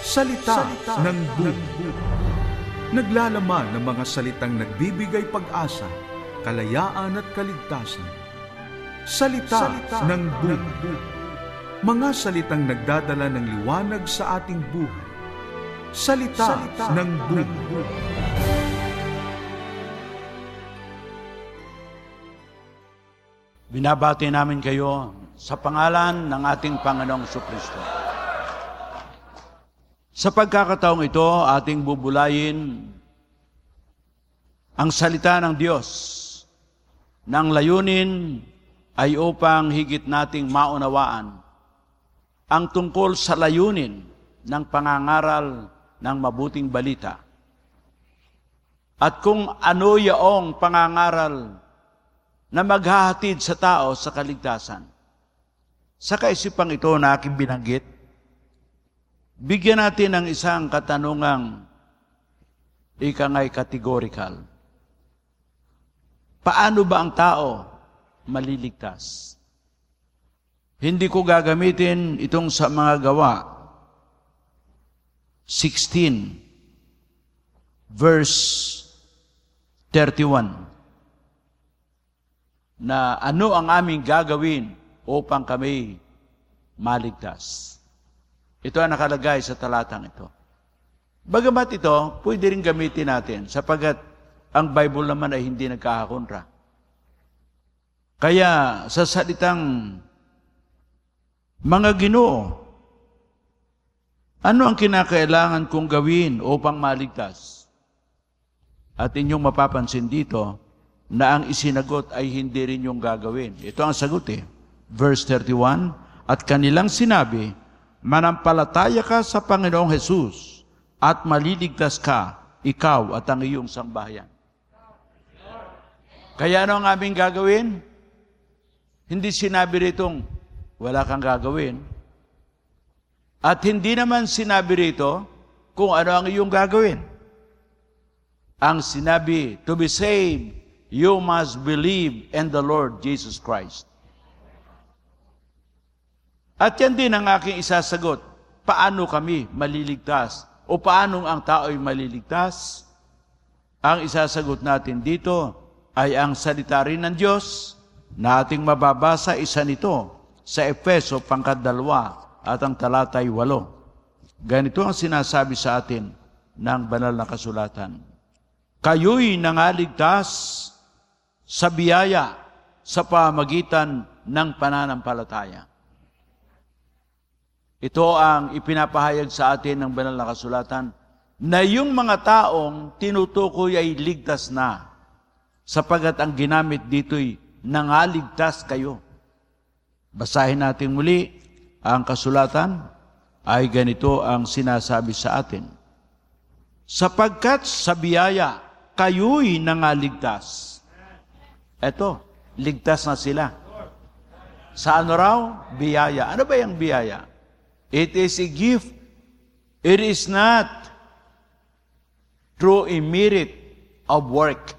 Salita ng Buhay. Naglalaman ng mga salitang nagbibigay pag-asa, kalayaan at kaligtasan. Salita ng Buhay. Mga salitang nagdadala ng liwanag sa ating buhay. Salita ng Buhay. Binabati namin kayo sa pangalan ng ating Panginoong Jesucristo. Sa pagkakataong ito, ating bubulayin ang salita ng Diyos ng layunin ay upang higit nating maunawaan ang tungkol sa layunin ng pangangaral ng mabuting balita. At kung ano yaong pangangaral na maghahatid sa tao sa kaligtasan. Sa kaisipang ito na aking binanggit, bigyan natin ng isang katanungang ikangay categorical. Paano ba ang tao maliligtas? Hindi ko gagamitin itong sa mga gawa. 16, verse 31. Na ano ang aming gagawin upang kami maligtas. Ito ang nakalagay sa talatang ito. Bagamat ito, pwede rin gamitin natin sapagat ang Bible naman ay hindi nagkakakontra. Kaya sa salitang mga Ginoo, ano ang kinakailangan kong gawin upang maligtas? At inyong mapapansin dito, na ang isinagot ay hindi rin yung gagawin. Ito ang sagot Verse 31, at kanilang sinabi, manampalataya ka sa Panginoong Hesus at maliligtas ka, ikaw at ang iyong sambahayan. Kaya ano ang aming gagawin? Hindi sinabi ritong wala kang gagawin. At hindi naman sinabi rito kung ano ang iyong gagawin. Ang sinabi, to be saved, you must believe in the Lord Jesus Christ. At yan din ang aking isasagot. Paano kami maliligtas? O paano ang tao ay maliligtas? Ang isasagot natin dito ay ang salita rin ng Diyos na ating mababasa isa nito sa Efeso 2 at ang talatay 8. Ganito ang sinasabi sa atin ng banal na kasulatan. Kayo'y nangaligtas sa biyaya sa pamagitan ng pananampalataya. Ito ang ipinapahayag sa atin ng banal na kasulatan na yung mga taong tinutukoy ay ligtas na sapagat ang ginamit dito'y nangaligtas kayo. Basahin natin muli ang kasulatan ay ganito ang sinasabi sa atin. Sapagkat sa biyaya kayo'y nangaligtas. Eto, ligtas na sila. Sa ano raw? Biyaya. Ano ba yung biyaya? It is a gift. It is not through a merit of work,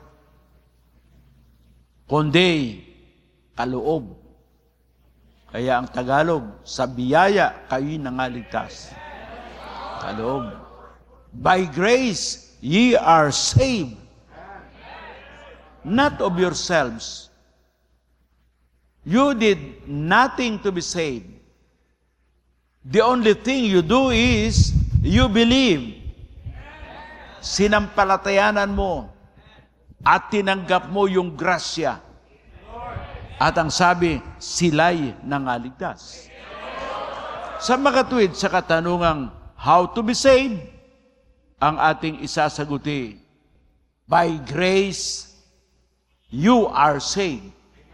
kundi kaloob. Kaya ang Tagalog, sa biyaya kayo'y nangaligtas. Kaloob. By grace, ye are saved. Not of yourselves. You did nothing to be saved. The only thing you do is, you believe. Sinampalatayanan mo at tinanggap mo yung grasya. At ang sabi, sila'y nangaligtas. Sa makatuwid sa katanungang, how to be saved? Ang ating isasaguti, by grace, you are saved.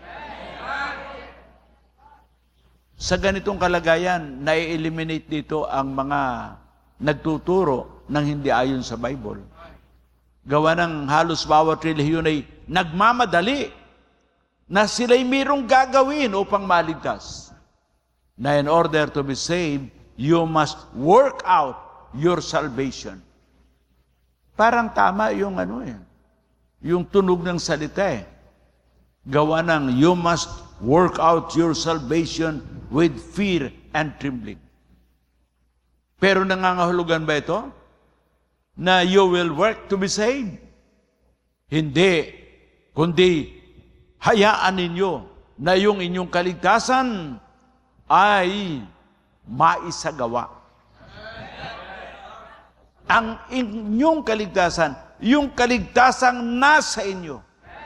Sa ganitong kalagayan, na-eliminate dito ang mga nagtuturo ng hindi ayon sa Bible. Gawa ng halos bawat relihiyon ay nagmamadali na sila'y mayroong gagawin upang maligtas. Na in order to be saved, you must work out your salvation. Parang tama yung yung tunog ng salita Gawa ng you must work out your salvation with fear and trembling. Pero nangangahulugan ba ito? Na you will work to be saved? Hindi. Kundi, hayaan ninyo na yung inyong kaligtasan ay maisagawa. Ang inyong kaligtasan, yung kaligtasang nasa inyo,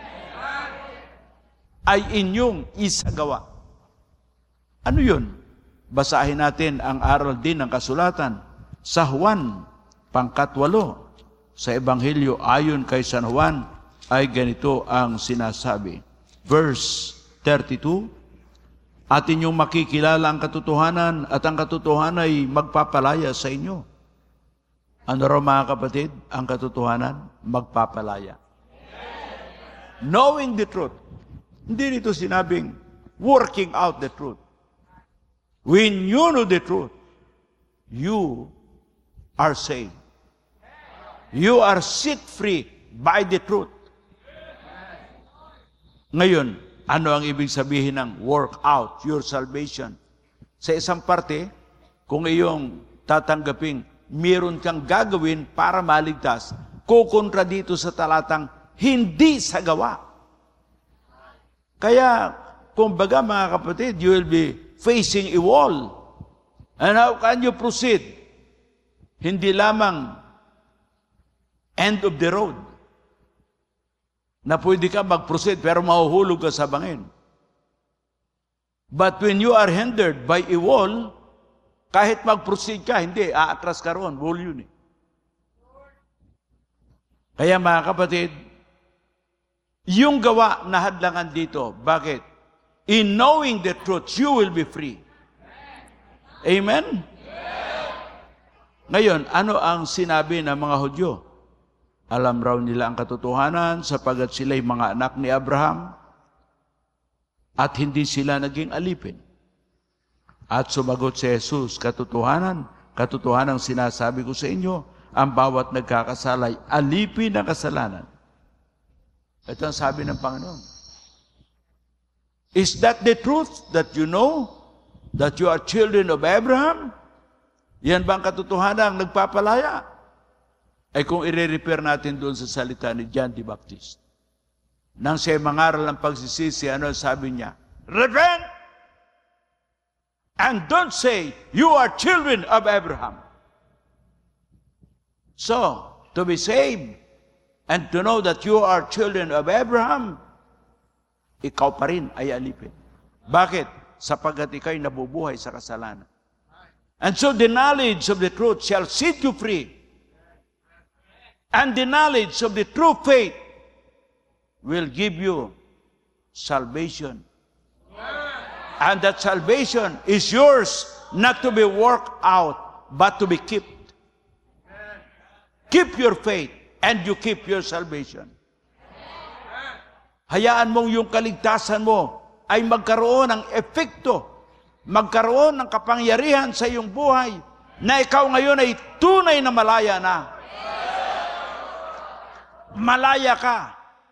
ay inyong isagawa. Ano yun? Basahin natin ang aral din ng kasulatan sa Juan, pangkat 8. Sa Ebanghelyo ayon kay San Juan ay ganito ang sinasabi. Verse 32, at inyong makikilala ang katotohanan at ang katotohanan ay magpapalaya sa inyo. Ano raw mga kapatid? Ang katotohanan, magpapalaya. Knowing the truth. Hindi nito sinabing working out the truth. When you know the truth, you are saved. You are set free by the truth. Ngayon, ano ang ibig sabihin ng work out your salvation? Sa isang parte, kung iyong tatanggaping meron kang gagawin para maligtas, kukontra dito sa talatang hindi sa gawa. Kaya, kumbaga mga kapatid, you will be facing a wall. And how can you proceed? Hindi lamang end of the road na pwede ka mag-proceed pero mahuhulog ka sa bangin. But when you are hindered by a wall, kahit mag-proceed ka, hindi, aatras ka roon. Wall yun eh. Kaya mga kapatid, yung gawa na hadlangan dito, bakit? In knowing the truth, you will be free. Amen? Ngayon, ano ang sinabi ng mga Hudyo? Alam raw nila ang katotohanan sapagat sila'y mga anak ni Abraham at hindi sila naging alipin. At sumagot si Jesus, katotohanan sinasabi ko sa inyo, ang bawat nagkakasalay, alipin ng kasalanan. Ito ang sabi ng Panginoon. Is that the truth that you know? That you are children of Abraham? Yan ba ang katotohanan ang nagpapalaya? Ay kung i-repair natin doon sa salita ni John the Baptist. Nang siya mangaral ng pagsisisi, ano sabi niya? Repent! And don't say, you are children of Abraham. So, to be saved, and to know that you are children of Abraham, ikaw pa rin ay alipin. Bakit? Sapagkat ikaw'y nabubuhay sa kasalanan. And so the knowledge of the truth shall set you free. And the knowledge of the true faith will give you salvation. And that salvation is yours not to be worked out, but to be kept. Keep your faith and you keep your salvation. Hayaan mong yung kaligtasan mo ay magkaroon ng epekto, magkaroon ng kapangyarihan sa iyong buhay na ikaw ngayon ay tunay na malaya na. Malaya ka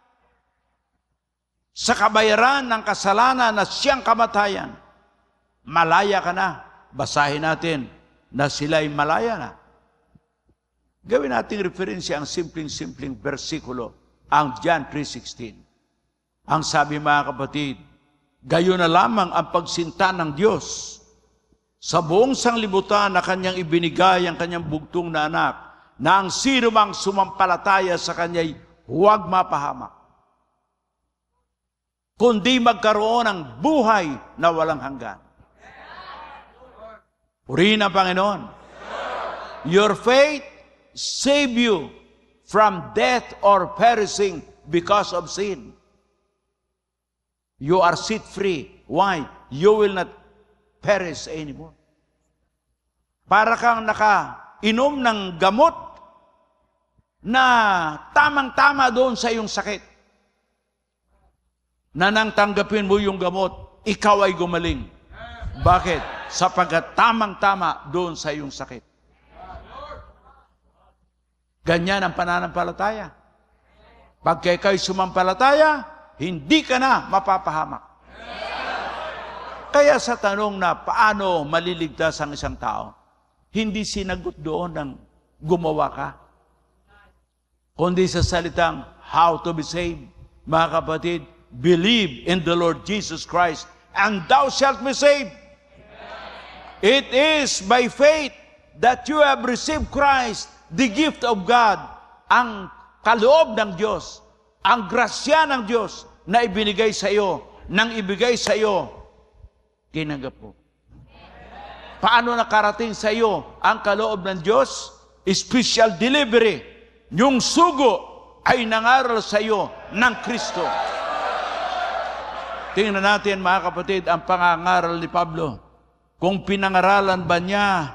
sa kabayaran ng kasalanan na siyang kamatayan. Malaya ka na. Basahin natin na sila'y malaya na. Gawin nating referensya ang simpleng-simpleng versikulo, ang John 3:16. Ang sabi mga kapatid, gayon na lamang ang pagsinta ng Diyos sa buong sanglibutan na kanyang ibinigay ang kanyang bugtong na anak, na ang sino mang sumampalataya sa kanya'y huwag mapahamak, kundi magkaroon ng buhay na walang hanggan. Purihin ang Panginoon. Your faith save you from death or perishing because of sin. You are set free. Why? You will not perish anymore. Para kang nakainom ng gamot na tamang-tama doon sa iyong sakit. Na nang tanggapin mo yung gamot, ikaw ay gumaling. Bakit? Sapagkat tamang-tama doon sa iyong sakit. Ganyan ang pananampalataya. Pagka ikaw'y sumampalataya, hindi ka na mapapahamak. Kaya sa tanong na paano maliligtas ang isang tao, hindi sinagot doon ng gumawa ka. Kundi sa salitang, how to be saved. Mga kapatid, believe in the Lord Jesus Christ, and thou shalt be saved. It is by faith that you have received Christ, the gift of God, ang kaloob ng Diyos, ang grasya ng Diyos na ibinigay sa iyo, nang ibigay sa iyo, tinanggap mo. Paano nakarating sa iyo ang kaloob ng Diyos? Special delivery. Yung sugo ay nangaral sa iyo ng Kristo. Tingnan natin mga kapatid ang pangangaral ni Pablo. Kung pinangaralan ba niya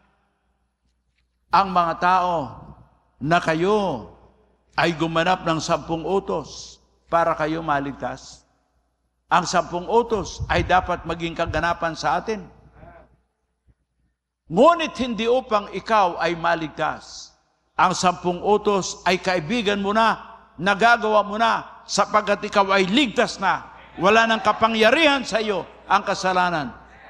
ang mga tao na kayo ay gumanap ng 10 utos para kayo maligtas. Ang 10 utos ay dapat maging kaganapan sa atin. Ngunit hindi upang ikaw ay maligtas. Ang 10 utos ay kaibigan mo na, nagagawa mo na, sapagkat ikaw ay ligtas na. Wala nang kapangyarihan sa iyo ang kasalanan.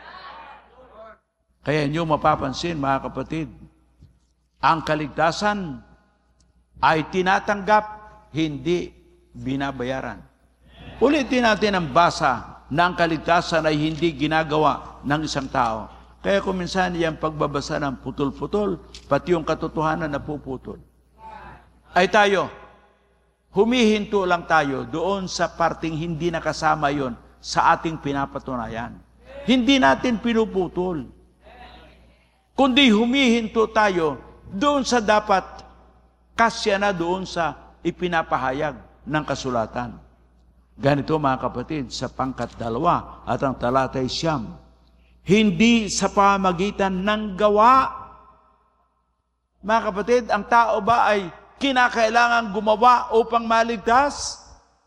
Kaya niyo mapapansin, mga kapatid, ang kaligtasan ay tinatanggap, hindi binabayaran. Ulitin natin ang basa na ang kaligtasan ay hindi ginagawa ng isang tao. Kaya kung minsan yung pagbabasa ng putol-putol, pati yung katotohanan na puputol. Ay tayo, humihinto lang tayo doon sa parting hindi nakasama yon sa ating pinapatunayan. Hindi natin pinuputol. Kundi humihinto tayo doon sa dapat kasya na doon sa ipinapahayag ng kasulatan. Ganito mga kapatid, sa pangkat 2 at ang talatay 9. Hindi sa pamagitan ng gawa. Mga kapatid, ang tao ba ay kinakailangan gumawa upang maligtas?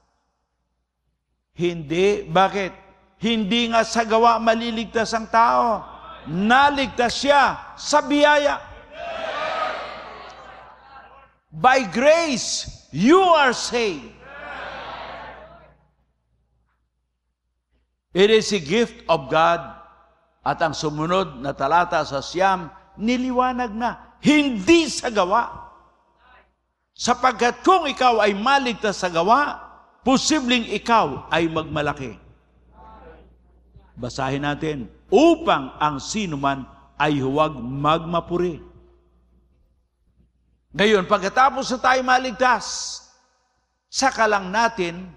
Hindi. Bakit? Hindi nga sa gawa maliligtas ang tao. Naligtas siya sa biyaya. By grace, you are saved. It is a gift of God. At ang sumunod na talata sa 9, niliwanag na, hindi sa gawa. Sapagkat kung ikaw ay maligtas sa gawa, posibleng ikaw ay magmalaki. Basahin natin, upang ang sinuman ay huwag magmapuri. Ngayon, pagkatapos na tayo maligtas, saka lang natin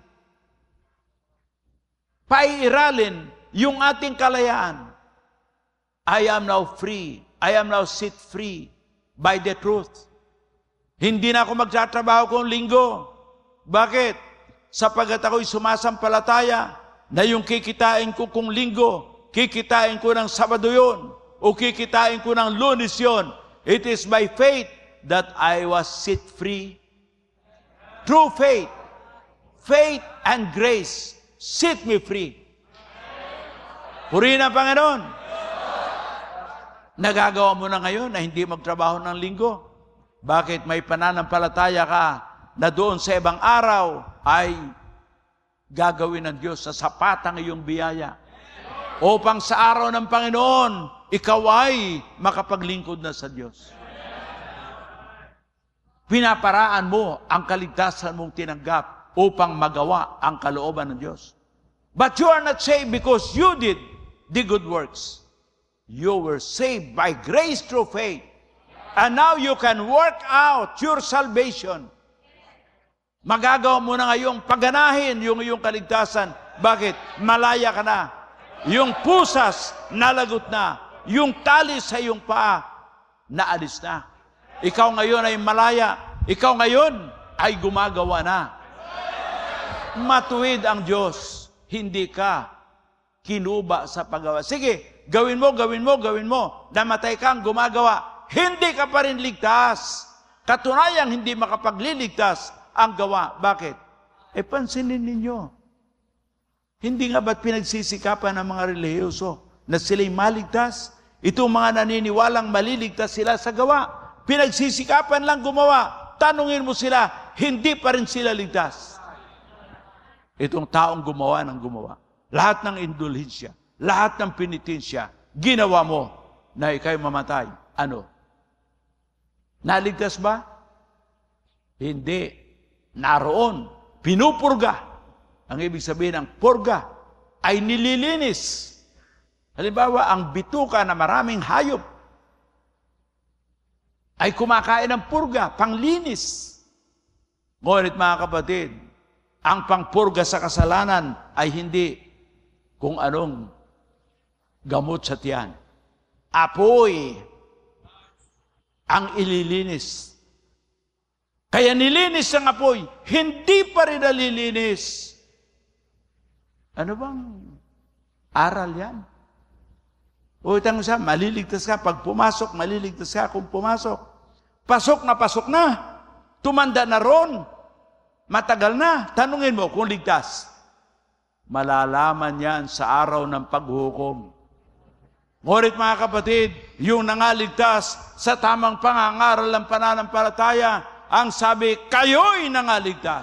paiiralin yung ating kalayaan. I am now free. I am now set free by the truth. Hindi na ako magtatrabaho kung linggo. Bakit? Sapagkat ako'y sumasampalataya na yung kikitain ko kung linggo, kikitain ko ng Sabado yun, o kikitain ko ng Lunes yun. It is by faith that I was set free. True faith. Faith and grace set me free. Purihin ang Panginoon. Nagagawa mo na ngayon na hindi magtrabaho ng linggo. Bakit? May pananampalataya ka na doon sa ibang araw ay gagawin ng Diyos sa sapat ang iyong biyaya. Upang sa araw ng Panginoon, ikaw ay makapaglingkod na sa Diyos. Pinaparaan mo ang kaligtasan mong tinanggap upang magawa ang kalooban ng Diyos. But you are not saved because you did the good works. You were saved by grace through faith. And now you can work out your salvation. Magagawa mo na ngayong paganahin yung iyong kaligtasan. Bakit? Malaya ka na. Yung pusas, nalagot na. Yung tali sa iyong paa, naalis na. Ikaw ngayon ay malaya. Ikaw ngayon ay gumagawa na. Matuwid ang Diyos. Hindi ka kinuba sa paggawa. Sige, gawin mo, gawin mo, gawin mo. Namatay kang gumagawa. Hindi ka pa rin ligtas. Katunayang hindi makapagliligtas ang gawa. Bakit? Pansinin ninyo. Hindi nga ba't pinagsisikapan ng mga relihiyoso na sila'y maligtas? Itong mga naniniwalang maliligtas sila sa gawa. Pinagsisikapan lang gumawa. Tanungin mo sila, hindi pa rin sila ligtas. Itong taong gumawa ng gumawa. Lahat ng indulhensya, lahat ng penitensya, ginawa mo na ikaw'y mamatay ano? Naligtas ba? Hindi. Naroon. Pinupurga. Ang ibig sabihin ng purga ay nililinis. Halimbawa, ang bituka na maraming hayop ay kumakain ng purga, panglinis. Ngunit mga kapatid, ang pangpurga sa kasalanan ay hindi kung anong gamot sa tiyan. Apoy ang ililinis. Kaya nilinis ang apoy, hindi pa rin nalilinis. Ano bang aral yan? O itang siya, maliligtas ka. Pag pumasok, maliligtas ka kung pumasok. Pasok na, tumanda na ron. Matagal na, tanungin mo kung ligtas. Malalaman yan sa araw ng paghukom. Ngunit mga kapatid, yung nangaligtas sa tamang pangangaral ng pananampalataya, ang sabi, kayo'y nangaligtas.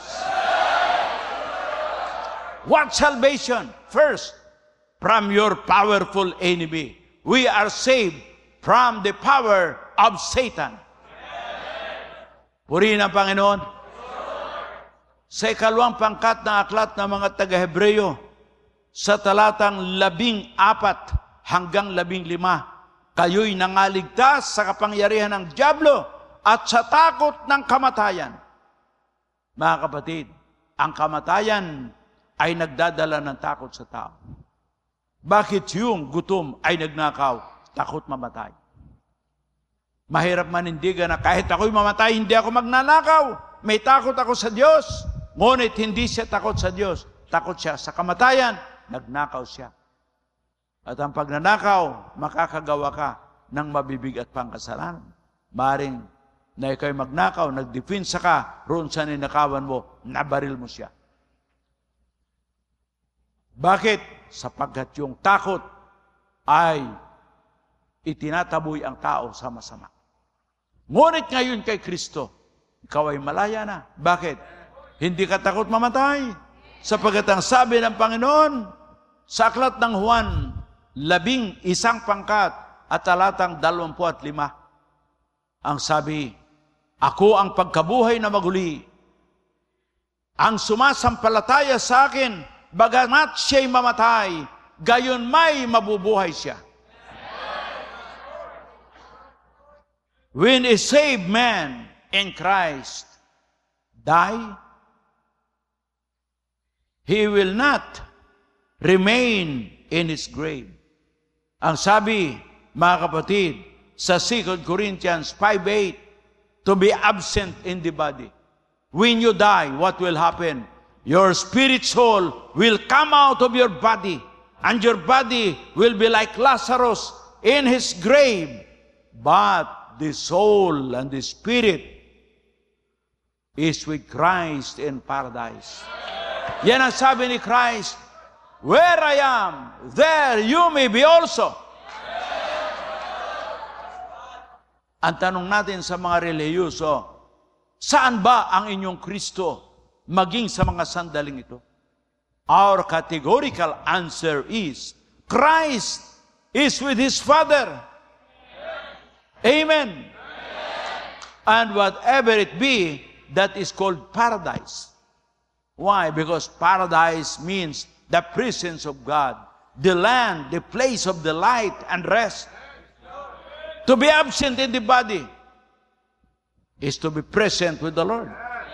What salvation? First, from your powerful enemy. We are saved from the power of Satan. Purihin ang Panginoon. Sa ikalawang pangkat na aklat ng mga taga-Hebreo, sa talatang 14 hanggang 15, kayo'y nangaligtas sa kapangyarihan ng dyablo at sa takot ng kamatayan. Mga kapatid, ang kamatayan ay nagdadala ng takot sa tao. Bakit yung gutom ay nagnakaw? Takot mamatay. Mahirap manindigan na kahit ako'y mamatay, hindi ako magnanakaw. May takot ako sa Diyos. Ngunit hindi siya takot sa Diyos. Takot siya sa kamatayan, nagnakaw siya. At ang pagnanakaw, makakagawa ka ng mabibigat pang kasalanan. Maring na ikaw'y magnakaw, nagdepensa ka, roon sa ninakawan mo, nabaril mo siya. Bakit? Sapagkat yung takot ay itinataboy ang tao sa masama. Ngunit ngayon kay Kristo, ikaw ay malaya na. Bakit? Hindi ka takot mamatay. Sapagkat ang sabi ng Panginoon, sa aklat ng Juan, 11 pangkat at talatang 25, ang sabi, ako ang pagkabuhay na maguli. Ang sumasampalataya sa akin, bagamat siya'y mamatay, gayon may mabubuhay siya. When a saved man in Christ die, he will not remain in his grave. Ang sabi, mga kapatid, sa 2 Corinthians 5:8, to be absent in the body. When you die, what will happen? Your spirit soul will come out of your body, and your body will be like Lazarus in his grave. But the soul and the spirit is with Christ in paradise. Yan ang sabi ni Christ, where I am, there you may be also. Ang tanong natin sa mga reliyoso, saan ba ang inyong Kristo maging sa mga sandaling ito? Our categorical answer is, Christ is with His Father. Amen. And whatever it be, that is called paradise. Why? Because paradise means the presence of God, the land, the place of delight and rest. To be absent in the body is to be present with the Lord.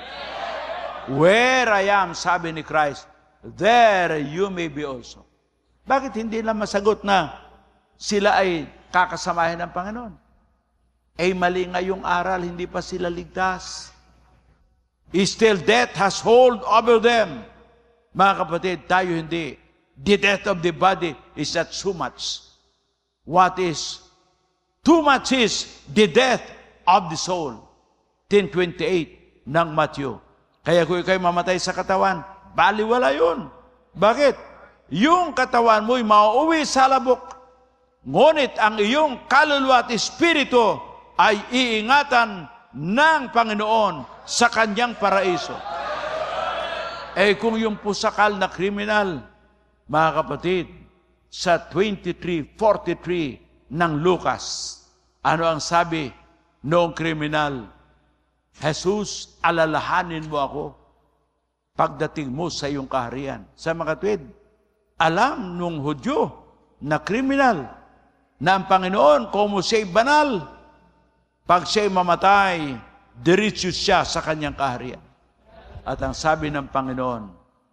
Where I am, sabi ni Christ, there you may be also. Bakit hindi lang masagot na sila ay kakasamahin ng Panginoon? Ay mali nga yung aral, hindi pa sila ligtas. Still death has hold over them. Mga kapatid, tayo hindi. The death of the body is not so much. What is too much is the death of the soul. 10:28 ng Matthew. Kaya kung ikaw'y mamatay sa katawan, baliwala yun. Bakit? Yung katawan mo'y mauuwi sa labok. Ngunit ang iyong kaluluwa at espiritu ay iingatan ng Panginoon sa kanyang paraiso. Eh kung yung pusakal na kriminal, mga kapatid, sa 23:43 ng Lucas, Ano ang sabi noong kriminal? Jesus, alalahanin mo ako pagdating mo sa iyong kaharian. Sa mga kapatid, alam nung Hudyo na kriminal na ang Panginoon, kung siya'y banal, pag siya'y mamatay, diretso siya sa kanyang kaharian. At ang sabi ng Panginoon,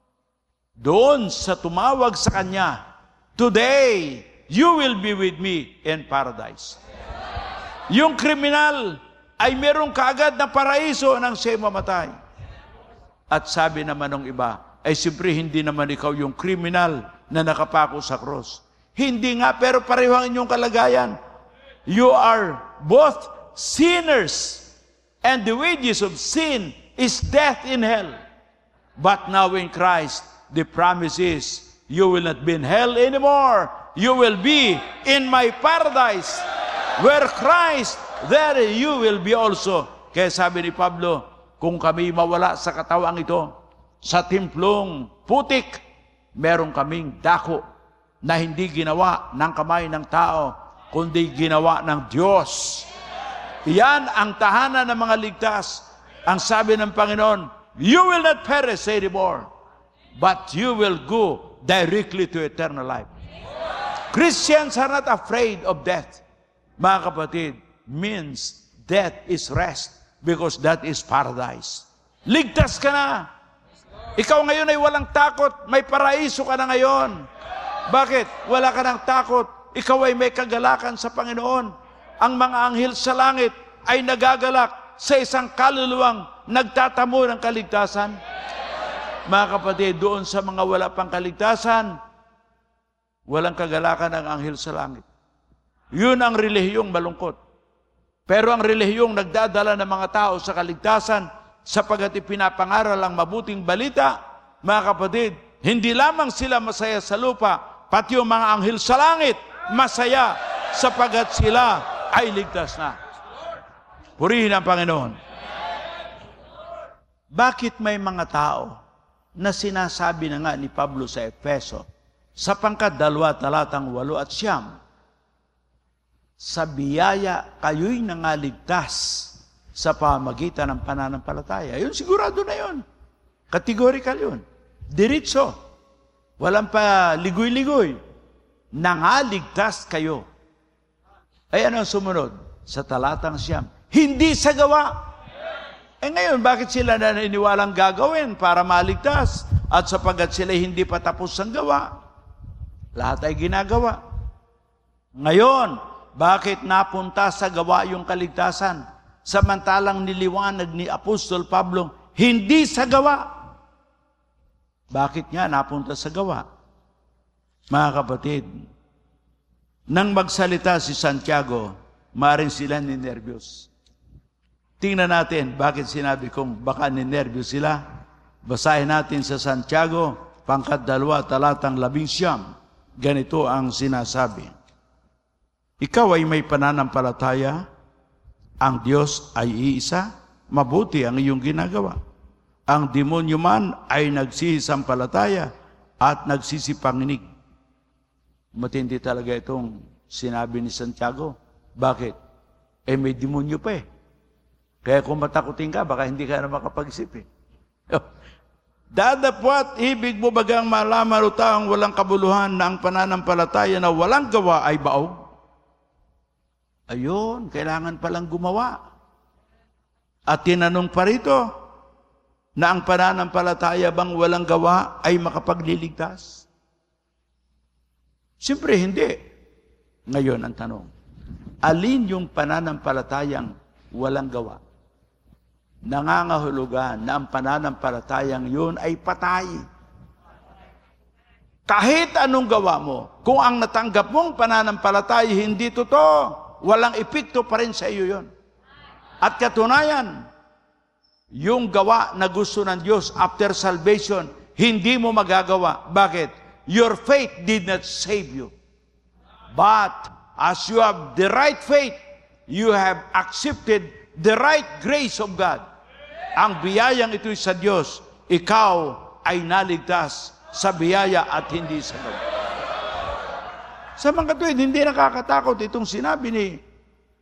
doon sa tumawag sa kanya, today, you will be with me in paradise. Yung kriminal ay merong kaagad na paraiso nang siya'y mamatay. At sabi naman ng iba, ay siyempre hindi naman ikaw yung kriminal na nakapako sa cross. Hindi nga, pero pareho ang inyong kalagayan. You are both sinners, and the wages of sin is death in hell. But now in Christ, the promise is, you will not be in hell anymore. You will be in my paradise. Where Christ, there you will be also. Kaya sabi ni Pablo, kung kami mawala sa katawang ito, sa timplong putik, meron kaming dako na hindi ginawa ng kamay ng tao, kundi ginawa ng Diyos. Iyan ang tahanan ng mga ligtas. Ang sabi ng Panginoon, you will not perish anymore, but you will go directly to eternal life. Christians are not afraid of death. Mga kapatid, means death is rest because that is paradise. Ligtas ka na. Ikaw ngayon ay walang takot. May paraiso ka na ngayon. Bakit? Wala ka ng takot. Ikaw ay may kagalakan sa Panginoon. Ang mga anghel sa langit ay nagagalak sa isang kaluluwang nagtatamo ng kaligtasan. Mga kapatid, doon sa mga wala pang kaligtasan, walang kagalakan ng anghel sa langit. Yun ang relihiyong malungkot. Pero ang relihiyong nagdadala ng mga tao sa kaligtasan, sapagat ipinapangaral ang mabuting balita, mga kapatid, hindi lamang sila masaya sa lupa, pati yung mga anghel sa langit, masaya, sapagat sila ay ligtas na. Purihin ang Panginoon. Bakit may mga tao na sinasabi na nga ni Pablo sa Efeso, sa pangkat 2, talatang 8 at 9, sa biyaya kayo'y nangaligtas sa pamagitan ng pananampalataya. Yun, sigurado na yun. Categorical yun. Diretso. Walang pa ligoy-ligoy. Nangaligtas kayo. Ay ano ang sumunod? Sa talatang 9. Hindi sa gawa. Ngayon, bakit sila naniniwalang gagawin para maligtas? At sapagat sila hindi pa tapos ang gawa, lahat ay ginagawa. Ngayon, bakit napunta sa gawa yung kaligtasan? Samantalang niliwanag ni Apostol Pablo, hindi sa gawa. Bakit nga napunta sa gawa? Mga kapatid, nang magsalita si Santiago, maaaring sila ninervyos. Tingnan natin, bakit sinabi kong baka ninervyos sila? Basahin natin sa Santiago, pangkat 2, talatang 11. Ganito ang sinasabi. Ikaw ay may pananampalataya, ang Diyos ay iisa, mabuti ang iyong ginagawa. Ang demonyo man ay nagsisisampalataya at nagsisipanginig. Matindi talaga itong sinabi ni Santiago. Bakit? May demonyo pa eh. Kaya kung matakutin ka, baka hindi ka na makapag-isip eh. Dadapwat, ibig mo bagang malaman o taong walang kabuluhan na ang pananampalataya na walang gawa ay baog? Ayun, kailangan palang gumawa. At tinanong pa rito, na ang pananampalataya bang walang gawa ay makapagliligtas? Siyempre hindi. Ngayon ang tanong, alin yung pananampalatayang walang gawa? Nangangahulugan na ang pananampalatayang yun ay patay. Kahit anong gawa mo, kung ang natanggap mong pananampalataya hindi totoo, walang epekto pa rin sa iyo yun. At katunayan, yung gawa na gusto ng Diyos after salvation, hindi mo magagawa. Bakit? Your faith did not save you. But as you have the right faith, you have accepted the right grace of God. Ang biyayang ito'y sa Diyos, ikaw ay naligtas sa biyaya at hindi sa gawa. Sa mga kapatid, hindi nakakatakot itong sinabi ni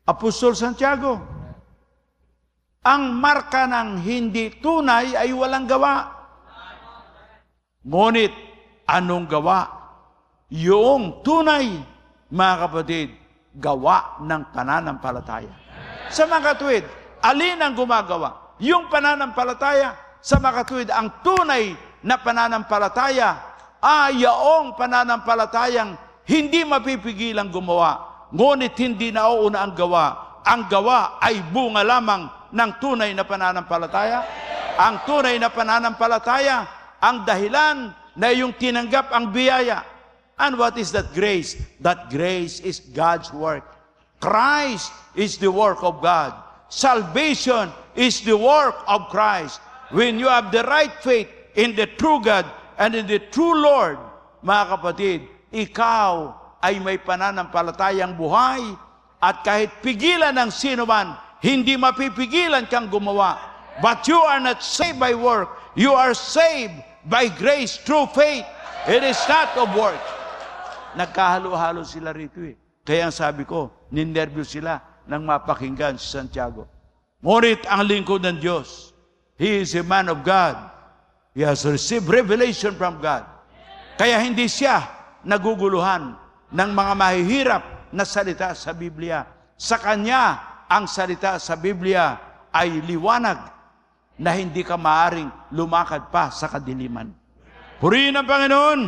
Apostol Santiago. Ang marka ng hindi tunay ay walang gawa. Ngunit, anong gawa? Yung tunay, mga kapatid, gawa ng pananampalataya. Sa mga katuwid, alin ang gumagawa? Yung pananampalataya. Sa mga katuwid, ang tunay na pananampalataya ay yaong pananampalatayang hindi mapipigilang gumawa. Ngunit hindi nauuna ang gawa. Ang gawa ay bunga lamang ng tunay na pananampalataya. Ang tunay na pananampalataya, ang dahilan na yung tinanggap ang biyaya. And what is that grace? That grace is God's work. Christ is the work of God. Salvation is the work of Christ. When you have the right faith in the true God and in the true Lord, mga kapatid, ikaw ay may pananampalatayang buhay at kahit pigilan ng sino man, hindi mapipigilan kang gumawa. But you are not saved by work. You are saved by grace through faith. It is not of work. Nagkahalo-halo sila rito eh. Kaya ang sabi ko, ninervyos sila nang mapakinggan si Santiago. Ngunit ang lingkod ng Diyos, he is a man of God. He has received revelation from God. Kaya hindi siya naguguluhan ng mga mahihirap na salita sa Biblia. Sa kanya, ang salita sa Biblia ay liwanag na hindi ka maaring lumakad pa sa kadiliman. Purihin ang Panginoon!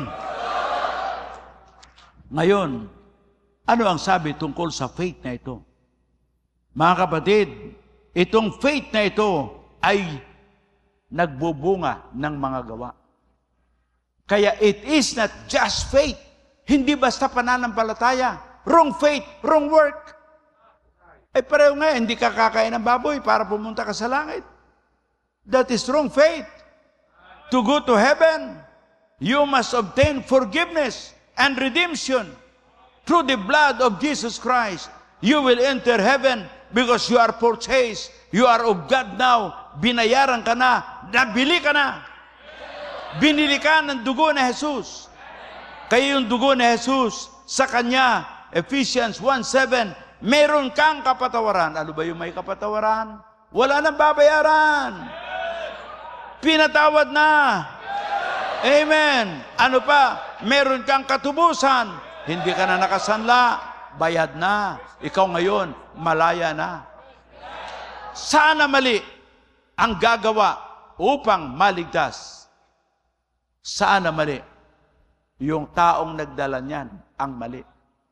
Ngayon, ano ang sabi tungkol sa faith na ito? Mga kapatid, itong faith na ito ay nagbubunga ng mga gawa. Kaya it is not just faith. Hindi basta pananampalataya. Wrong faith, wrong work. Eh pareho nga, hindi ka kakain ng baboy para pumunta ka sa langit. That is wrong faith. To go to heaven, you must obtain forgiveness and redemption through the blood of Jesus Christ. You will enter heaven because you are purchased. You are of God now. Binayaran ka na. Nabili ka na. Binili ka ng dugo ni Jesus. Kaya yung dugo ni Jesus, sa Kanya, Ephesians 1:7, meron kang kapatawaran. Ano ba yung may kapatawaran? Wala nang babayaran. Pinatawad na. Amen. Ano pa? Meron kang katubusan. Hindi ka na nakasanla. Bayad na. Ikaw ngayon, malaya na. Sana mali ang gagawa upang maligtas. Sana mali. Yung taong nagdala niyan ang mali.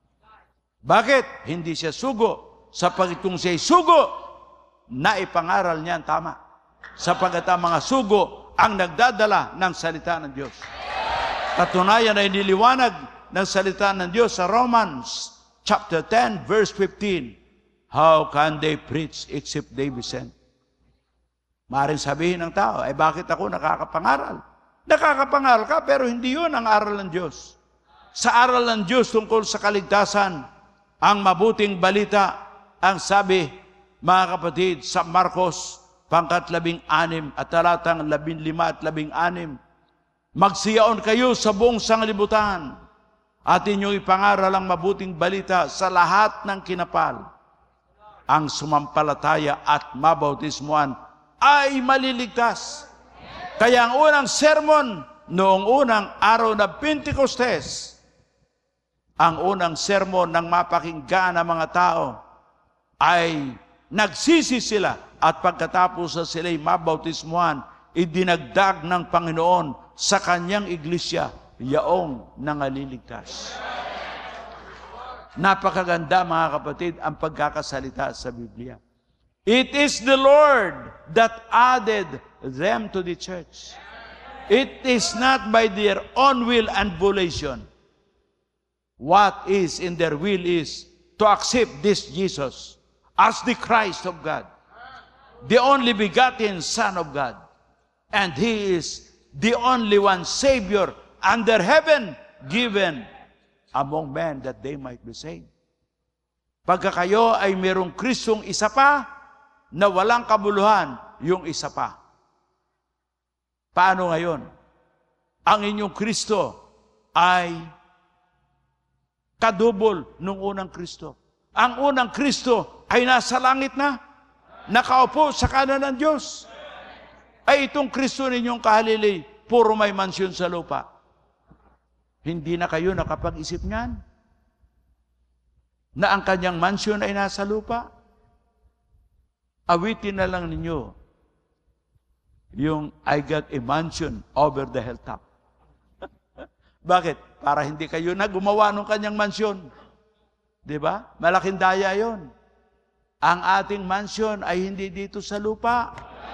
Bakit? Hindi siya sugo. Sapagkat kung siya'y sugo, naipangaral niyan tama. Sapagkat ang mga sugo ang nagdadala ng salita ng Diyos. Katunayan ay niliwanag ng salita ng Diyos sa Romans chapter 10, verse 15. How can they preach except they be sent? Maaaring sabihin ng tao, ay bakit ako nakakapangaral? Nakakapangaral ka, pero hindi yun ang aral ng Diyos. Sa aral ng Diyos tungkol sa kaligtasan, ang mabuting balita, ang sabi, mga kapatid, sa Marcos, pangkat 16 at talatang 15 at 16, magsiyaon kayo sa buong sanglibutan at inyong ipangaral ang mabuting balita sa lahat ng kinapal. Ang sumampalataya at mabautismuan ay maliligtas. Kaya ang unang sermon noong unang araw na Pentecostes, ang unang sermon ng mapakinggan ng mga tao ay nagsisi sila at pagkatapos na sila'y mabautismuhan, idinagdag ng Panginoon sa kanyang iglesia yaong nangaliligtas. Napakaganda mga kapatid ang pagkakasalita sa Biblia. It is the Lord that added them to the church. It is not by their own will and volition. What is in their will is to accept this Jesus as the Christ of God, the only begotten Son of God. And He is the only one Savior under heaven given among men that they might be saved. Pagka kayo ay mayroong Kristong isa pa, na walang kabuluhan, yung isa pa. Paano ngayon? Ang inyong Kristo ay kadubol nung unang Kristo. Ang unang Kristo ay nasa langit na, nakaupo sa kanan ng Diyos. Ay itong Kristo ninyong kahalili, puro may mansyon sa lupa. Hindi na kayo nakapag-isip niyan na ang kanyang mansyon ay nasa lupa? Awitin na lang ninyo yung I got a mansion over the hilltop. Bakit? Para hindi kayo na gumawa ng kanyang mansyon. Diba? Malaking daya yon. Ang ating mansyon ay hindi dito sa lupa.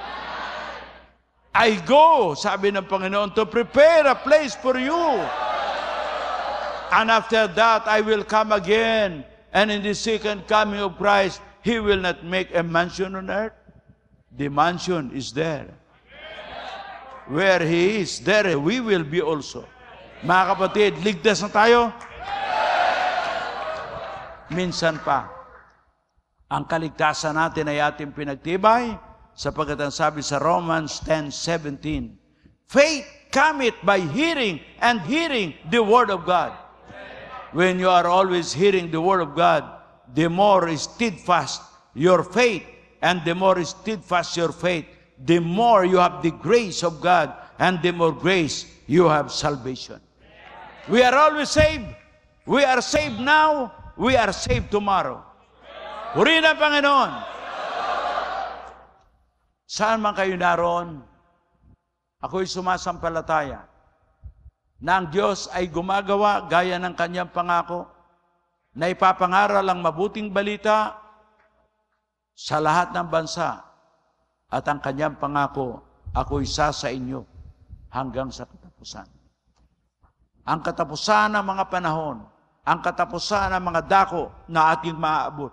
I go, sabi ng Panginoon, to prepare a place for you. And after that, I will come again. And in the second coming of Christ, He will not make a mansion on earth. The mansion is there. Where He is, there we will be also. Mga kapatid, ligtas na tayo? Minsan pa, ang kaligtasan natin ay ating pinagtibay, sapagkat ang sabi sa Romans 10:17, faith cometh by hearing, and hearing the Word of God. When you are always hearing the Word of God, the more steadfast your faith, and the more steadfast your faith, the more you have the grace of God, and the more grace you have salvation. We are always saved. We are saved now. We are saved tomorrow. Purihin ang Panginoon. Saan man kayo naroon, ako'y sumasampalataya na ang Diyos ay gumagawa gaya ng kanyang pangako, na ipapangaral ang mabuting balita sa lahat ng bansa, at ang kanyang pangako, ako'y isa sa inyo hanggang sa katapusan. Ang katapusan ng mga panahon, ang katapusan ng mga dako na ating maaabot.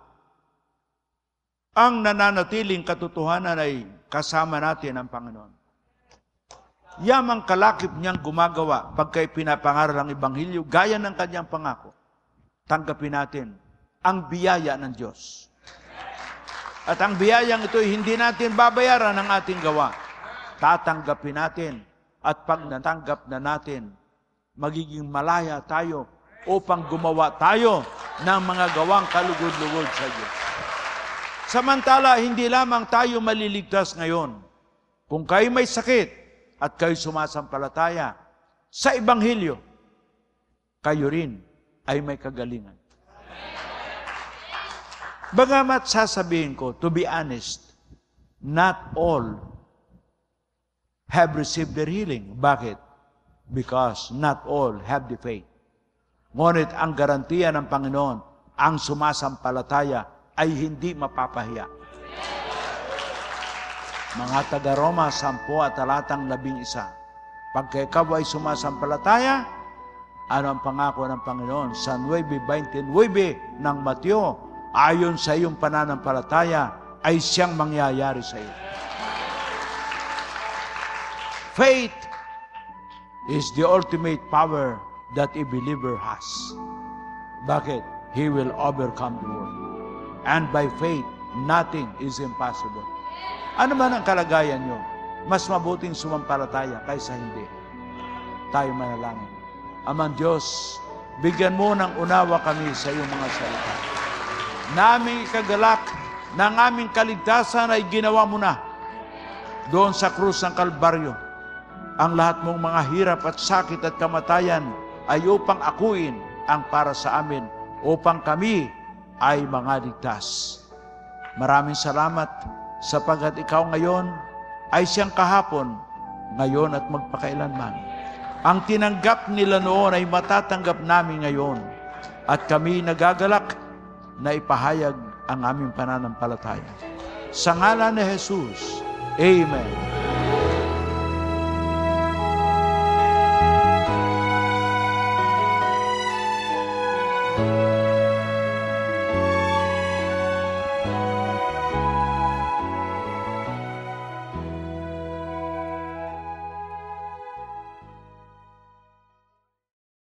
Ang nananatiling katotohanan ay kasama natin ang Panginoon. Yamang kalakip niyang gumagawa pagka pinapangaral ang Ebanghelyo, gaya ng kanyang pangako. Tanggapin natin ang biyaya ng Diyos. At ang biyayang ito ay hindi natin babayaran ang ating gawa. Tatanggapin natin, at pag natanggap na natin, magiging malaya tayo upang gumawa tayo ng mga gawang kalugod-lugod sa Diyos. Samantala, hindi lamang tayo maliligtas ngayon. Kung kayo may sakit at kayo sumasampalataya sa Ebanghelyo, kayo rin ay may kagalingan. Bagamat sasabihin ko, to be honest, not all have received their healing. Bakit? Because not all have the faith. Ngunit ang garantiya ng Panginoon, ang sumasampalataya ay hindi mapapahiya. Mga taga-Roma 10 at talatang 11. Pagka ikaw ay sumasampalataya, ano ang pangako ng Panginoon? Sa 9:29 ng Mateo, ayon sa iyong pananampalataya, ay siyang mangyayari sa iyo. Faith is the ultimate power that a believer has. Bakit? He will overcome the world. And by faith, nothing is impossible. Ano man ang kalagayan nyo, mas mabuting sumampalataya kaysa hindi. Tayo manalangin. Amang Diyos, bigyan mo ng unawa kami sa iyong mga salita. Naming ikagalak ng aming kaligtasan ay ginawa mo na doon sa krus ng Kalbaryo. Ang lahat mong mga hirap at sakit at kamatayan ay upang akuin ang para sa amin, upang kami ay mga ligtas. Maraming salamat sapagkat ikaw ngayon ay siyang kahapon, ngayon at magpakailanman. Ang tinanggap nila noon ay matatanggap namin ngayon, at kami nagagalak na ipahayag ang aming pananampalataya. Sa ngalan ni Jesus, Amen.